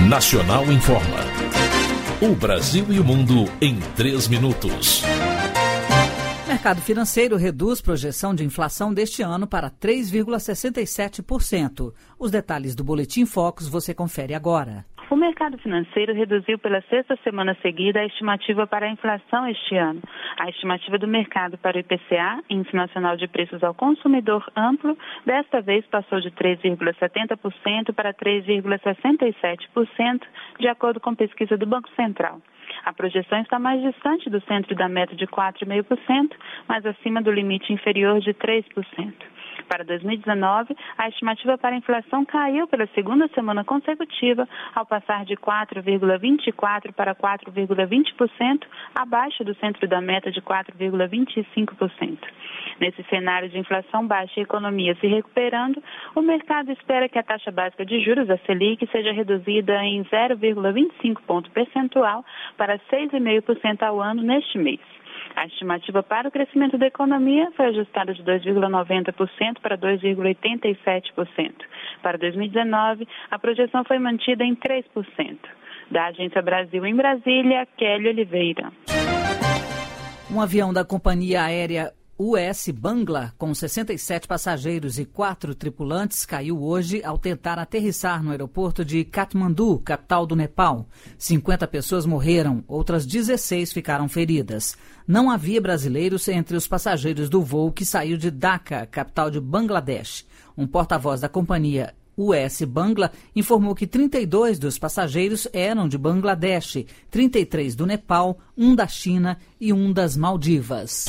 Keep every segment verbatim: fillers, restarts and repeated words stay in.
Nacional Informa. O Brasil e o mundo em três minutos. O mercado financeiro reduz projeção de inflação deste ano para três vírgula sessenta e sete por cento. Os detalhes do Boletim Focus você confere agora. O mercado financeiro reduziu pela sexta semana seguida a estimativa para a inflação este ano. A estimativa do mercado para o I P C A, Índice Nacional de Preços ao Consumidor Amplo, desta vez passou de três vírgula setenta por cento para três vírgula sessenta e sete por cento, de acordo com pesquisa do Banco Central. A projeção está mais distante do centro da meta de quatro vírgula cinco por cento, mas acima do limite inferior de três por cento. Para dois mil e dezenove, a estimativa para a inflação caiu pela segunda semana consecutiva, ao passar de quatro vírgula vinte e quatro por cento para quatro vírgula vinte por cento, abaixo do centro da meta de quatro vírgula vinte e cinco por cento. Nesse cenário de inflação baixa e economia se recuperando, o mercado espera que a taxa básica de juros, a Selic, seja reduzida em zero vírgula vinte e cinco ponto percentual para seis vírgula cinco por cento ao ano neste mês. A estimativa para o crescimento da economia foi ajustada de dois vírgula noventa por cento para dois vírgula oitenta e sete por cento. Para dois mil e dezenove, a projeção foi mantida em três por cento. Da Agência Brasil em Brasília, Kelly Oliveira. Um avião da companhia aérea U S Bangla, com sessenta e sete passageiros e quatro tripulantes, caiu hoje ao tentar aterrissar no aeroporto de Katmandu, capital do Nepal. cinquenta pessoas morreram, outras dezesseis ficaram feridas. Não havia brasileiros entre os passageiros do voo que saiu de Dhaka, capital de Bangladesh. Um porta-voz da companhia U S Bangla informou que trinta e dois dos passageiros eram de Bangladesh, trinta e três do Nepal, um da China e um das Maldivas.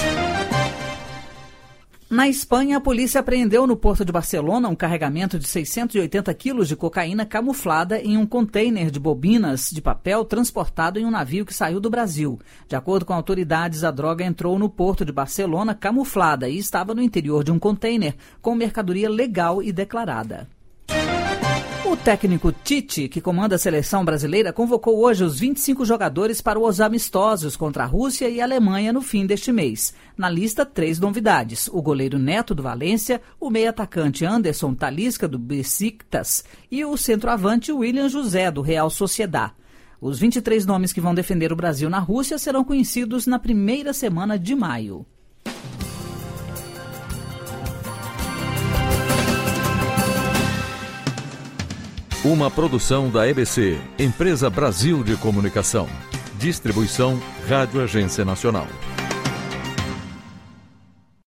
Na Espanha, a polícia apreendeu no porto de Barcelona um carregamento de seiscentos e oitenta quilos de cocaína camuflada em um container de bobinas de papel transportado em um navio que saiu do Brasil. De acordo com autoridades, a droga entrou no porto de Barcelona camuflada e estava no interior de um container com mercadoria legal e declarada. O técnico Tite, que comanda a seleção brasileira, convocou hoje os vinte e cinco jogadores para os amistosos contra a Rússia e a Alemanha no fim deste mês. Na lista, três novidades: o goleiro Neto do Valência, o meio-atacante Anderson Talisca do Besiktas e o centroavante William José do Real Sociedad. Os vinte e três nomes que vão defender o Brasil na Rússia serão conhecidos na primeira semana de maio. Uma produção da E B C, Empresa Brasil de Comunicação. Distribuição Rádio Agência Nacional.